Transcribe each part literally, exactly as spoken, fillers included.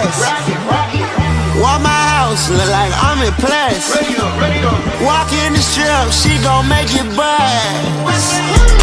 best. Walk my house, look like I'm in place. Walk in the strip, she gon' make you buzz.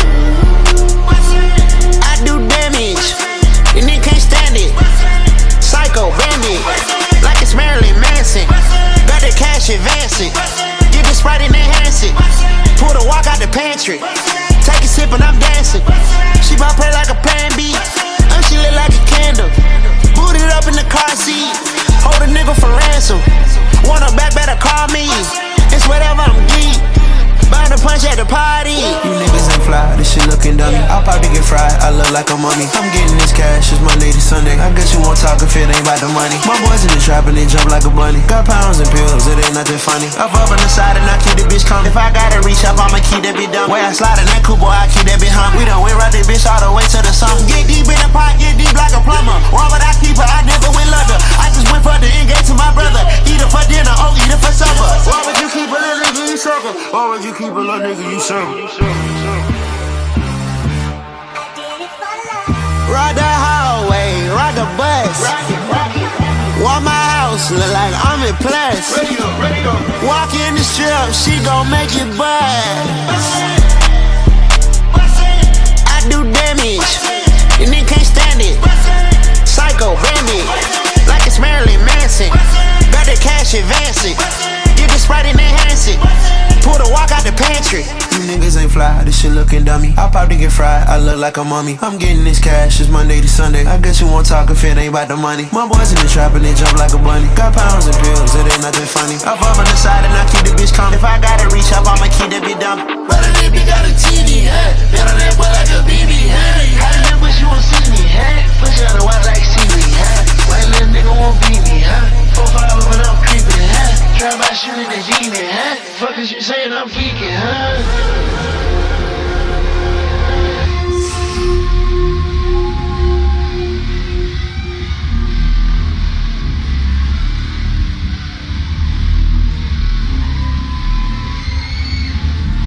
I do damage, and they can't stand it. Psycho bandit, like it's Marilyn Manson. Got the cash advancing, get the Sprite and enhance it. Pull the walk out the pantry, take a sip and I'm dancing. She bout play like a plan B, and she lit like a candle. Booted up in the car seat, hold a nigga for ransom. Want her back, better call me. It's whatever, I'm geek. Bound to punch at the party. You niggas ain't fly, this shit looking dummy. I'll probably get fried, I look like a mummy. I'm getting this cash, it's Monday to Sunday. I guess you won't talk if it ain't about the money. My boys in the trap and they jump like a bunny. Got pounds and pills, it ain't nothing funny. Up up on the side and I keep the bitch coming. If I gotta reach up, I'ma keep that bitch dumb. Way I slide in that coupe, boy, I keep that bitch hum. We done went right that bitch all the way to the sun. Get deep in the pot, get deep like a plumber. Why would I keep her? I never went London. I just went for the end game to my brother. Eat her for dinner, oh, eat her for supper. Why would you keep a little nigga, you sucker? Why would you keep a little nigga, you sucker? Ride the hallway, ride the bus. Walk my house, look like I'm in place. Walk in the strip, she gon' make you buzz. I do damage, and they can't stand it. Psycho bandit, like it's Marilyn Manson. Got the cash advancing, get the Sprite and enhance it. Pull the walk out the pantry. You niggas ain't fly, this shit looking dummy. I'll probably get fried, I look like a mummy. I'm getting this cash, it's Monday to Sunday. I guess you won't talk if it ain't about the money. My boys in the trap and they jump like a bunny. Got pounds and pills, it ain't nothing funny. Up up on the side and I keep the bitch coming. If I gotta reach up, I'ma keep that bitch dumb. Brother, that bitch got a T V, huh? Better that boy like a B B, huh? How you wish you won't see me, huh? Push out the watch like seaweed, huh? Why little nigga won't beat me, huh? Four five when I'm creeping, huh? Try by shooting the genie, huh? Fuck is you saying I'm geeking, huh?